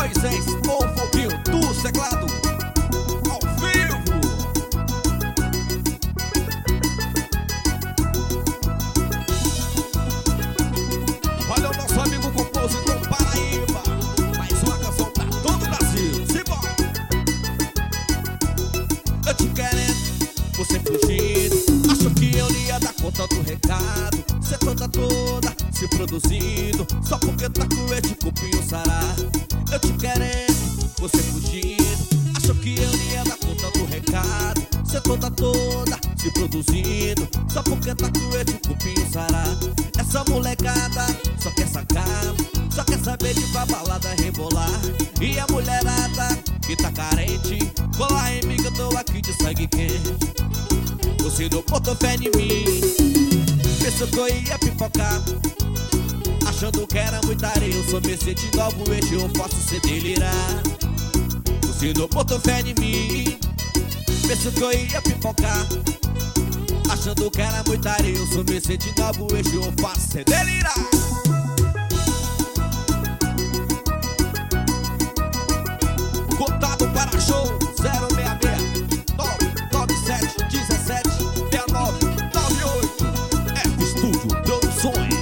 Moisés, o foguinho do teclado, ao vivo. Olha o nosso amigo compositor Paraíba, mais uma canção pra todo o Brasil. Simbora! Eu te querendo, você fugindo, achou que eu ia dar conta do recado. Cê toda se produzindo, só porque tá com esse copinho sarado. Eu te querendo, você fugindo, achou que eu ia dar conta do recado. Cê toda se produzindo, só porque tá com esse copinho sarado. Essa molecada só quer sacar, só quer saber de pra balada rebolar. E a mulherada que tá carente, cola em mim que eu tô aqui de sangue quente. Você não botou fé em mim, pensou que eu ia pipocar, achando que era muita areia. Eu sou Mercedes novo eixo, eu posso ser delirar. Você não botou fé em mim, pensou que eu ia pipocar, achando que era muita areia. Eu sou Mercedes novo eixo, eu faço ser delirar. Contato para show 066 997 17 69 98 F Estúdio Produções.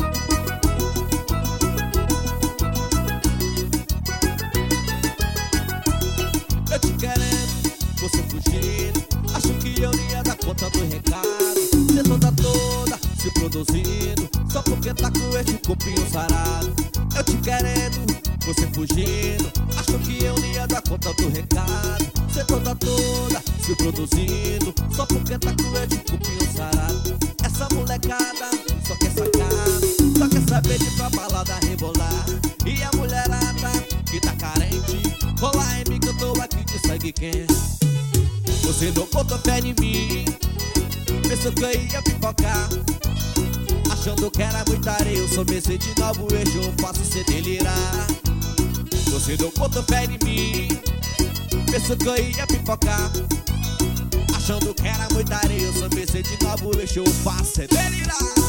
Eu te querendo, você fugindo, acho que eu ia dar conta do recado. Cê toda se produzindo, só porque tá com esse copinho sarado. Eu te querendo, você fugindo, achou que eu ia dar conta do recado. Cê toda se produzindo, só porque tá com esse copinho sarado. Essa molecada só quer sacar, só quer saber de pra balada rebolar. E a mulherada que tá carente, cola em mim que eu tô aqui de sangue quente. Você não botou fé em mim, pensou que eu ia pipocar, achando que era muita areia. Eu sou Mercedes novo eixo, eu faço cê delirar. Você não botou fé em mim, pensou que eu ia pipocar, achando que era muita areia. Eu sou Mercedes novo eixo, eu faço cê delirar.